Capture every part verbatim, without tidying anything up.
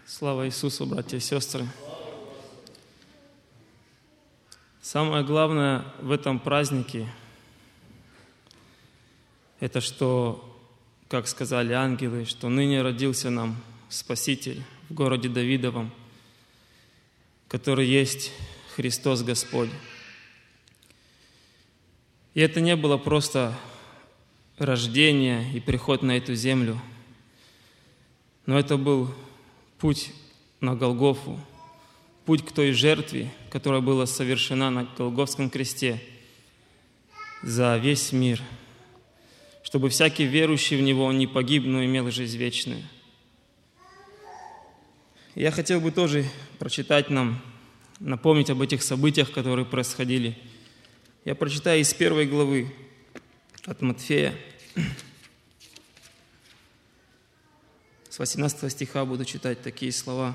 Слава Иисусу, братья и сестры! Самое главное в этом празднике – это что, как сказали ангелы, что ныне родился нам Спаситель в городе Давидовом, который есть Христос Господь. И это не было просто рождение и приход на эту землю, но это был путь на Голгофу, путь к той жертве, которая была совершена на Голгофском кресте за весь мир, чтобы всякий верующий в Него не погиб, но имел жизнь вечную. Я хотел бы тоже прочитать нам, напомнить об этих событиях, которые происходили. Я прочитаю из первой главы от Матфея. С восемнадцатого стиха буду читать такие слова.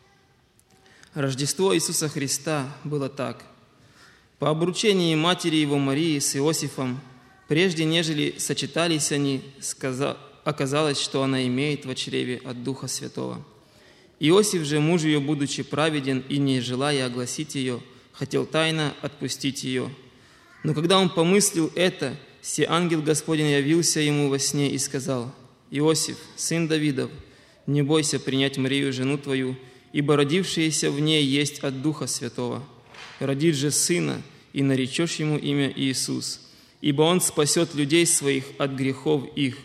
Рождество Иисуса Христа было так. По обручении матери Его Марии с Иосифом, прежде нежели сочетались они, оказалось, что она имеет во чреве от Духа Святого. Иосиф же, муж ее, будучи праведен и не желая огласить ее, хотел тайно отпустить ее. Но когда он помыслил это, се ангел Господень явился ему во сне и сказал: «Иосиф, сын Давидов, не бойся принять Марию, жену твою, ибо родившееся в ней есть от Духа Святого. Родит же сына, и наречешь ему имя Иисус, ибо он спасет людей своих от грехов их.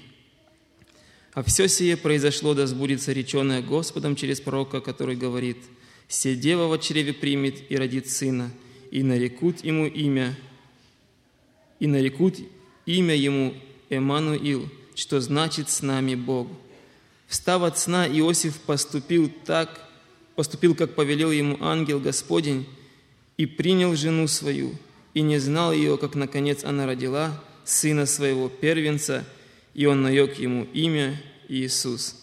А все сие произошло, да сбудется реченное Господом через пророка, который говорит: се дева во чреве примет и родит сына, и нарекут ему имя, и нарекут имя ему Эммануил, что значит с нами Бог. Встав от сна, Иосиф поступил так, поступил, как повелел ему ангел Господень, и принял жену свою, и не знал ее, как наконец она родила сына своего первенца, и он нарек ему имя Иисус».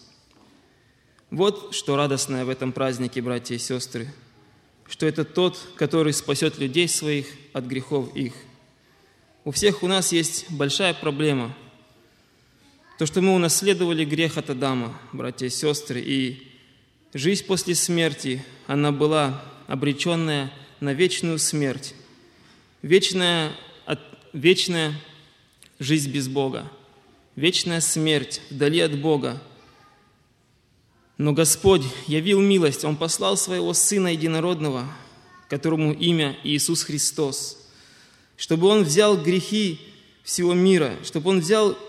Вот что радостное в этом празднике, братья и сестры, что это тот, который спасет людей своих от грехов их. У всех у нас есть большая проблема. То, что мы унаследовали грех от Адама, братья и сестры, и жизнь после смерти, она была обреченная на вечную смерть, вечная, вечная жизнь без Бога, вечная смерть вдали от Бога. Но Господь явил милость, Он послал Своего Сына Единородного, которому имя Иисус Христос, чтобы Он взял грехи всего мира, чтобы Он взял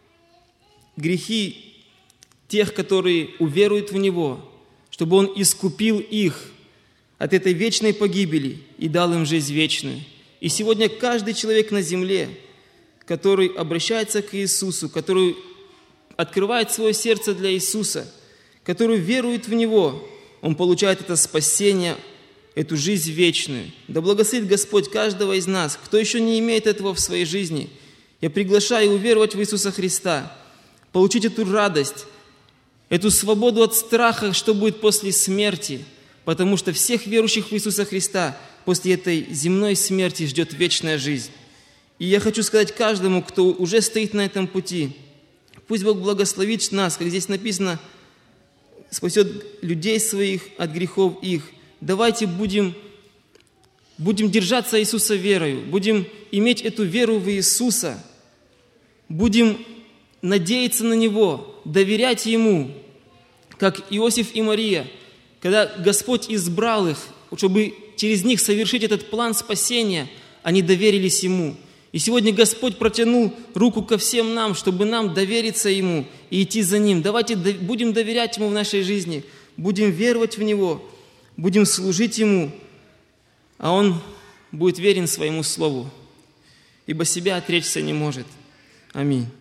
грехи тех, которые уверуют в Него, чтобы Он искупил их от этой вечной погибели и дал им жизнь вечную. И сегодня каждый человек на земле, который обращается к Иисусу, который открывает свое сердце для Иисуса, который верует в Него, он получает это спасение, эту жизнь вечную. Да благословит Господь каждого из нас, кто еще не имеет этого в своей жизни. Я приглашаю уверовать в Иисуса Христа, получить эту радость, эту свободу от страха, что будет после смерти, потому что всех верующих в Иисуса Христа после этой земной смерти ждет вечная жизнь. И я хочу сказать каждому, кто уже стоит на этом пути, пусть Бог благословит нас, как здесь написано, спасет людей своих от грехов их. Давайте будем, будем держаться Иисуса верою, будем иметь эту веру в Иисуса, будем надеяться на Него, доверять Ему, как Иосиф и Мария, когда Господь избрал их, чтобы через них совершить этот план спасения, они доверились Ему. И сегодня Господь протянул руку ко всем нам, чтобы нам довериться Ему и идти за Ним. Давайте будем доверять Ему в нашей жизни, будем веровать в Него, будем служить Ему, а Он будет верен Своему Слову, ибо себя отречься не может. Аминь.